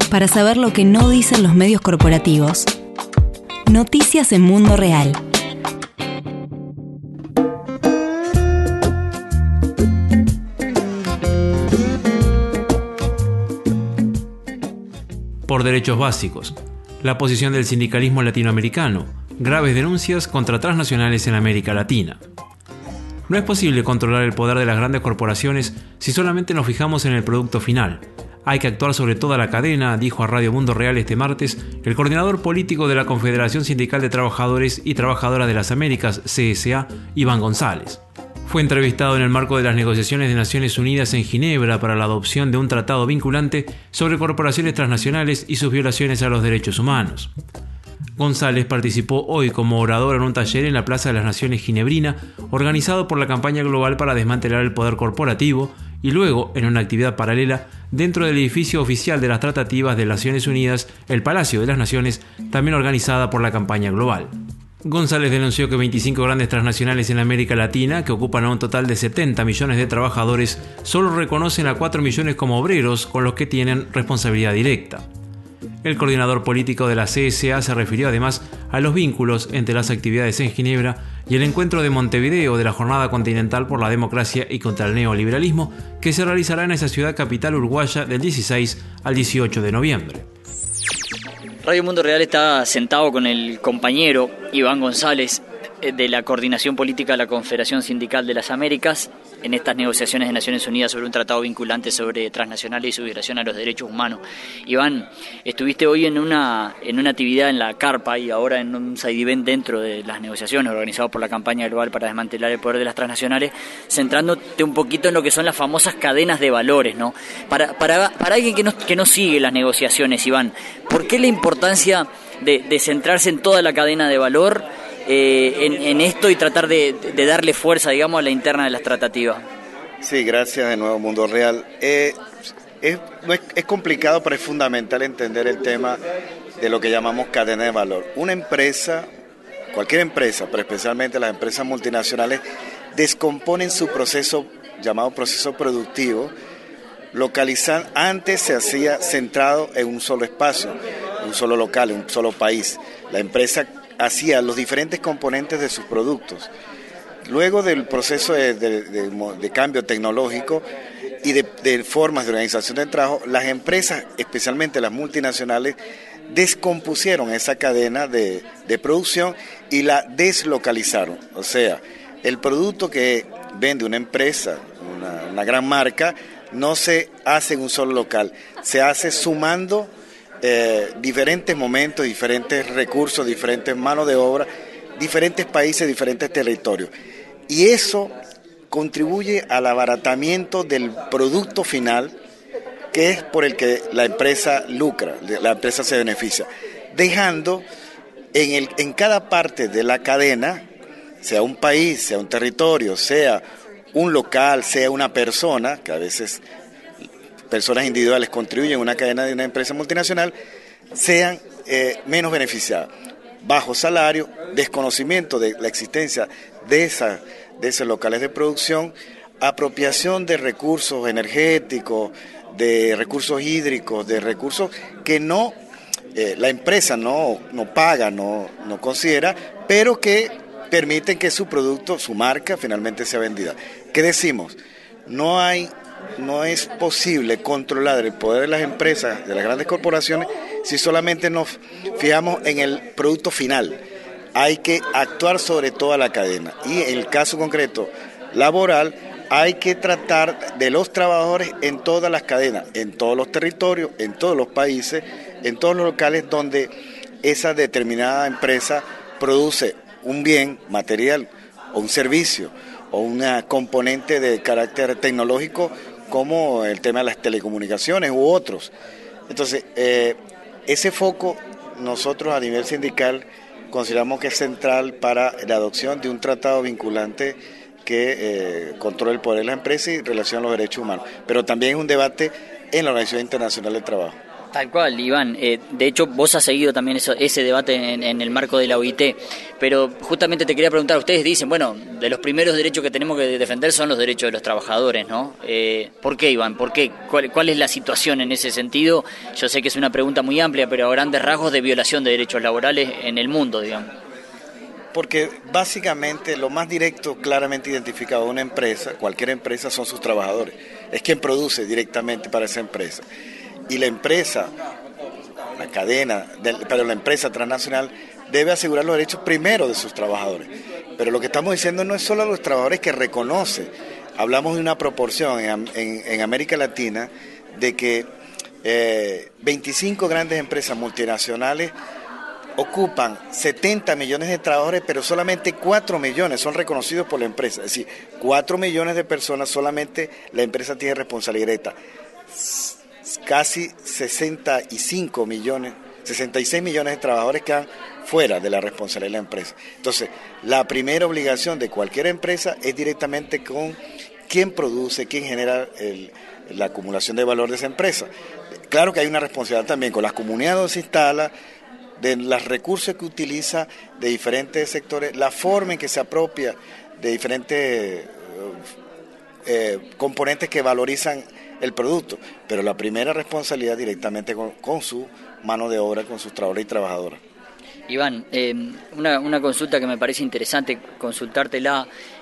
Para saber lo que no dicen los medios corporativos. Noticias en Mundo Real. Por derechos básicos. La posición del sindicalismo latinoamericano. Graves denuncias contra transnacionales en América Latina. No es posible controlar el poder de las grandes corporaciones si solamente nos fijamos en el producto final. Hay que actuar sobre toda la cadena, dijo a Radio Mundo Real este martes el coordinador político de la Confederación Sindical de Trabajadores y Trabajadoras de las Américas, CSA, Iván González. Fue entrevistado en el marco de las negociaciones de Naciones Unidas en Ginebra para la adopción de un tratado vinculante sobre corporaciones transnacionales y sus violaciones a los derechos humanos. González participó hoy como orador en un taller en la Plaza de las Naciones Ginebrina, organizado por la Campaña Global para desmantelar el poder corporativo, y luego, en una actividad paralela, dentro del edificio oficial de las tratativas de Naciones Unidas, el Palacio de las Naciones, también organizada por la Campaña Global. González denunció que 25 grandes transnacionales en América Latina, que ocupan a un total de 70 millones de trabajadores, solo reconocen a 4 millones como obreros con los que tienen responsabilidad directa. El coordinador político de la CSA se refirió además a los vínculos entre las actividades en Ginebra y el encuentro de Montevideo de la Jornada Continental por la Democracia y contra el Neoliberalismo, que se realizará en esa ciudad capital uruguaya del 16 al 18 de noviembre. Radio Mundo Real está sentado con el compañero Iván González de la Coordinación Política de la Confederación Sindical de las Américas en estas negociaciones de Naciones Unidas sobre un tratado vinculante sobre transnacionales y su violación a los derechos humanos. Iván, estuviste hoy en una actividad en la Carpa y ahora en un side event dentro de las negociaciones organizadas por la Campaña Global para desmantelar el poder de las transnacionales, centrándote un poquito en lo que son las famosas cadenas de valores, ¿no? Para alguien que no sigue las negociaciones, Iván, ¿por qué la importancia de centrarse en toda la cadena de valor en esto y tratar de darle fuerza, digamos, a la interna de las tratativas? Sí, gracias de nuevo, Mundo Real. Es complicado, pero es fundamental entender el tema de lo que llamamos cadena de valor. Una empresa, cualquier empresa, pero especialmente las empresas multinacionales, descomponen su proceso, llamado proceso productivo, antes se hacía centrado en un solo espacio, un solo local, un solo país. La empresa hacía los diferentes componentes de sus productos. Luego del proceso de cambio tecnológico y de formas de organización del trabajo, las empresas, especialmente las multinacionales, descompusieron esa cadena de producción y la deslocalizaron. O sea, el producto que vende una empresa, una gran marca, no se hace en un solo local, se hace sumando diferentes momentos, diferentes recursos, diferentes manos de obra, diferentes países, diferentes territorios. Y eso contribuye al abaratamiento del producto final, que es por el que la empresa lucra, la empresa se beneficia, dejando en cada parte de la cadena, sea un país, sea un territorio, sea un local, sea una persona, que a veces personas individuales contribuyen a una cadena de una empresa multinacional, sean menos beneficiadas. Bajo salario, desconocimiento de la existencia de esos locales de producción, apropiación de recursos energéticos, de recursos hídricos, de recursos que la empresa no paga, no considera, pero que permiten que su producto, su marca, finalmente sea vendida. ¿Qué decimos? No es posible controlar el poder de las empresas, de las grandes corporaciones, si solamente nos fijamos en el producto final. Hay que actuar sobre toda la cadena. Y en el caso concreto laboral, hay que tratar de los trabajadores en todas las cadenas, en todos los territorios, en todos los países, en todos los locales donde esa determinada empresa produce un bien material o un servicio o una componente de carácter tecnológico como el tema de las telecomunicaciones u otros. Entonces, ese foco nosotros a nivel sindical consideramos que es central para la adopción de un tratado vinculante que controle el poder de las empresas y relaciona los derechos humanos. Pero también es un debate en la Organización Internacional del Trabajo. Tal cual, Iván. De hecho, vos has seguido también ese debate en el marco de la OIT, pero justamente te quería preguntar, ustedes dicen, bueno, de los primeros derechos que tenemos que defender son los derechos de los trabajadores, ¿no? ¿Por qué, Iván? ¿Por qué? ¿Cuál es la situación en ese sentido? Yo sé que es una pregunta muy amplia, pero a grandes rasgos de violación de derechos laborales en el mundo, digamos. Porque básicamente lo más directo, claramente identificado de una empresa, cualquier empresa, son sus trabajadores. Es quien produce directamente para esa empresa. Y la empresa, la cadena, pero la empresa transnacional debe asegurar los derechos primero de sus trabajadores. Pero lo que estamos diciendo no es solo a los trabajadores que reconoce. Hablamos de una proporción en América Latina de que 25 grandes empresas multinacionales ocupan 70 millones de trabajadores, pero solamente 4 millones son reconocidos por la empresa. Es decir, 4 millones de personas solamente la empresa tiene responsabilidad directa. Casi 66 millones de trabajadores quedan fuera de la responsabilidad de la empresa. Entonces, la primera obligación de cualquier empresa es directamente con quién produce, quién genera la acumulación de valor de esa empresa. Claro que hay una responsabilidad también con las comunidades donde se instala, de los recursos que utiliza de diferentes sectores, la forma en que se apropia de diferentes componentes que valorizan el producto, pero la primera responsabilidad directamente con su mano de obra, con sus trabajadores y trabajadoras. Iván, una consulta que me parece interesante consultártela.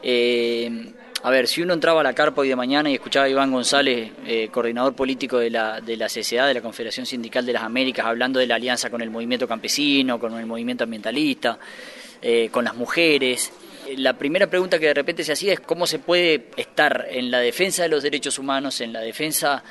A ver, si uno entraba a la carpa hoy de mañana y escuchaba a Iván González, coordinador político de la CCA, de la Confederación Sindical de las Américas, hablando de la alianza con el movimiento campesino, con el movimiento ambientalista, con las mujeres, la primera pregunta que de repente se hacía es cómo se puede estar en la defensa de los derechos humanos, en la defensa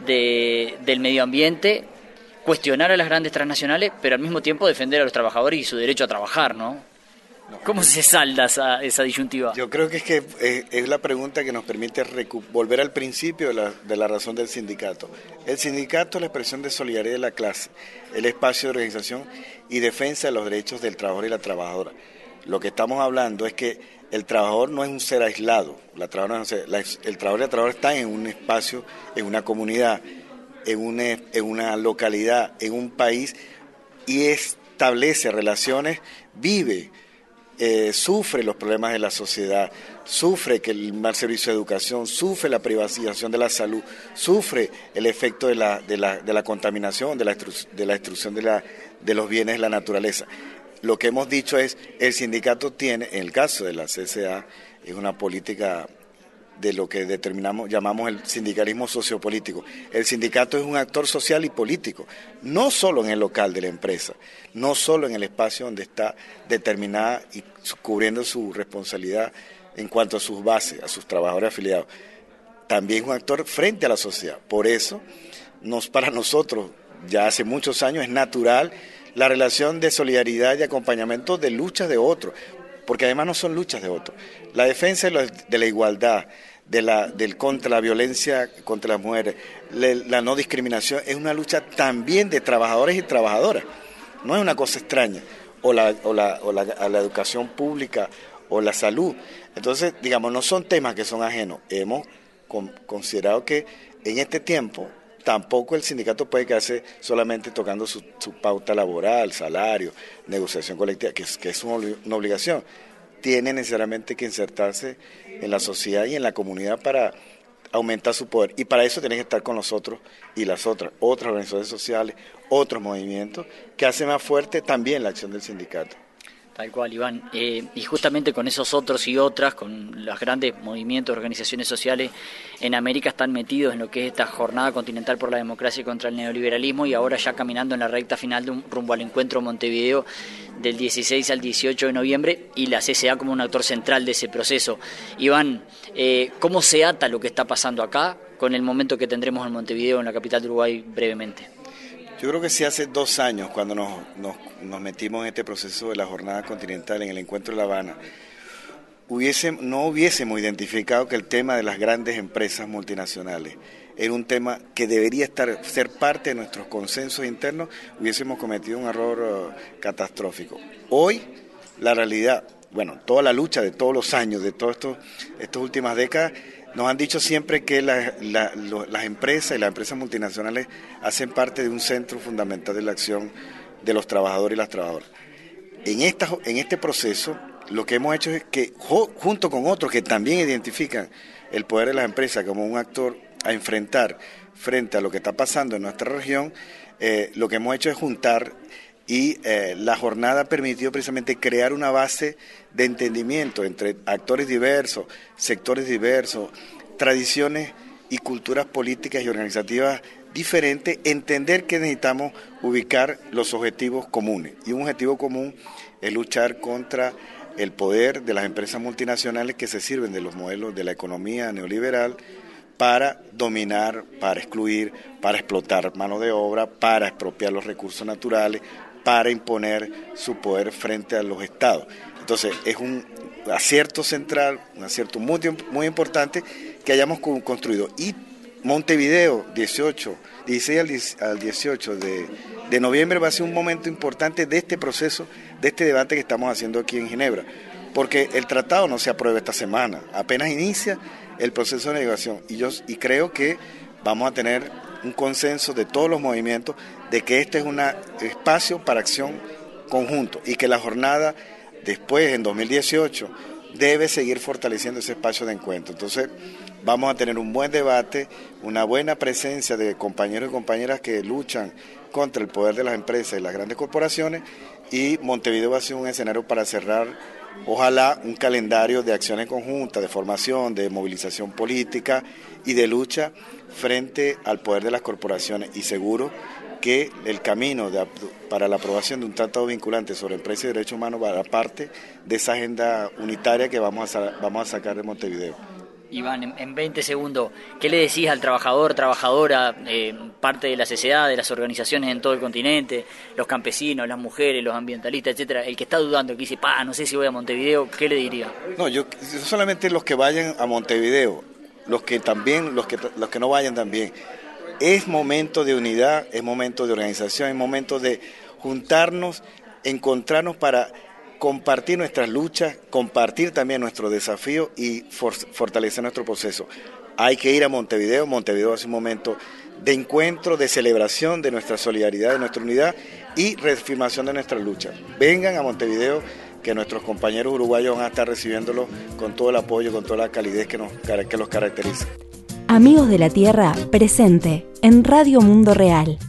del medio ambiente, cuestionar a las grandes transnacionales, pero al mismo tiempo defender a los trabajadores y su derecho a trabajar, ¿no? ¿Cómo se salda esa disyuntiva? Yo creo que es la pregunta que nos permite volver al principio de la razón del sindicato. El sindicato es la expresión de solidaridad de la clase, el espacio de organización y defensa de los derechos del trabajador y la trabajadora. Lo que estamos hablando es que el trabajador no es un ser aislado, el trabajador y la trabajadora están en un espacio, en una comunidad, en una localidad, en un país, y establece relaciones, vive, sufre los problemas de la sociedad, sufre que el mal servicio de educación, sufre la privatización de la salud, sufre el efecto de la contaminación, de la destrucción de los bienes de la naturaleza. Lo que hemos dicho es, el sindicato tiene, en el caso de la CCA, es una política de lo que llamamos el sindicalismo sociopolítico. El sindicato es un actor social y político, no solo en el local de la empresa, no solo en el espacio donde está determinada y cubriendo su responsabilidad en cuanto a sus bases, a sus trabajadores afiliados. También es un actor frente a la sociedad. Por eso, para nosotros, ya hace muchos años, es natural la relación de solidaridad y acompañamiento de luchas de otros, porque además no son luchas de otros. La defensa de la igualdad, contra la violencia contra las mujeres, la no discriminación, es una lucha también de trabajadores y trabajadoras. No es una cosa extraña. O la educación pública o la salud. Entonces, digamos, no son temas que son ajenos. Hemos considerado que en este tiempo tampoco el sindicato puede quedarse solamente tocando su pauta laboral, salario, negociación colectiva, que es una obligación. Tiene necesariamente que insertarse en la sociedad y en la comunidad para aumentar su poder. Y para eso tiene que estar con nosotros y las otras organizaciones sociales, otros movimientos, que hacen más fuerte también la acción del sindicato. Tal cual, Iván. Y justamente con esos otros y otras, con los grandes movimientos, organizaciones sociales en América están metidos en lo que es esta jornada continental por la democracia y contra el neoliberalismo, y ahora ya caminando en la recta final rumbo al encuentro Montevideo del 16 al 18 de noviembre, y la CCA como un actor central de ese proceso. Iván, ¿cómo se ata lo que está pasando acá con el momento que tendremos en Montevideo, en la capital de Uruguay, brevemente? Yo creo que sí, hace 2 años, cuando nos metimos en este proceso de la jornada continental, en el encuentro de La Habana, no hubiésemos identificado que el tema de las grandes empresas multinacionales era un tema que debería ser parte de nuestros consensos internos, hubiésemos cometido un error catastrófico. Hoy, la realidad, toda la lucha de todos los años, de todas estas últimas décadas, Nos han dicho siempre que las empresas y las empresas multinacionales hacen parte de un centro fundamental de la acción de los trabajadores y las trabajadoras. En este proceso, lo que hemos hecho es que, junto con otros que también identifican el poder de las empresas como un actor a enfrentar frente a lo que está pasando en nuestra región, lo que hemos hecho es juntar, y la jornada ha permitido precisamente crear una base de entendimiento entre actores diversos, sectores diversos, tradiciones y culturas políticas y organizativas diferentes, entender que necesitamos ubicar los objetivos comunes. Y un objetivo común es luchar contra el poder de las empresas multinacionales que se sirven de los modelos de la economía neoliberal para dominar, para excluir, para explotar mano de obra, para expropiar los recursos naturales, para imponer su poder frente a los estados. Entonces, es un acierto central, un acierto muy importante que hayamos construido. Y Montevideo, 16 al 18 de noviembre, va a ser un momento importante de este proceso, de este debate que estamos haciendo aquí en Ginebra, porque el tratado no se aprueba esta semana, apenas inicia el proceso de negociación, y creo que vamos a tener un consenso de todos los movimientos de que este es un espacio para acción conjunto y que la jornada después, en 2018, debe seguir fortaleciendo ese espacio de encuentro. Entonces, vamos a tener un buen debate, una buena presencia de compañeros y compañeras que luchan contra el poder de las empresas y las grandes corporaciones, y Montevideo va a ser un escenario para cerrar, ojalá, un calendario de acciones conjuntas, de formación, de movilización política y de lucha frente al poder de las corporaciones, y seguro que el camino para la aprobación de un tratado vinculante sobre empresas y derechos humanos va a dar parte de esa agenda unitaria que vamos a sacar de Montevideo. Iván, en 20 segundos, ¿qué le decís al trabajador, trabajadora, parte de la sociedad, de las organizaciones en todo el continente, los campesinos, las mujeres, los ambientalistas, etcétera, el que está dudando, que dice, no sé si voy a Montevideo, ¿qué le diría? No, yo solamente los que vayan a Montevideo, los que no vayan también. Es momento de unidad, es momento de organización, es momento de juntarnos, encontrarnos para compartir nuestras luchas, compartir también nuestros desafíos y fortalecer nuestro proceso. Hay que ir a Montevideo. Montevideo es un momento de encuentro, de celebración de nuestra solidaridad, de nuestra unidad y reafirmación de nuestra lucha. Vengan a Montevideo, que nuestros compañeros uruguayos van a estar recibiéndolos con todo el apoyo, con toda la calidez que los caracteriza. Amigos de la Tierra, presente en Radio Mundo Real.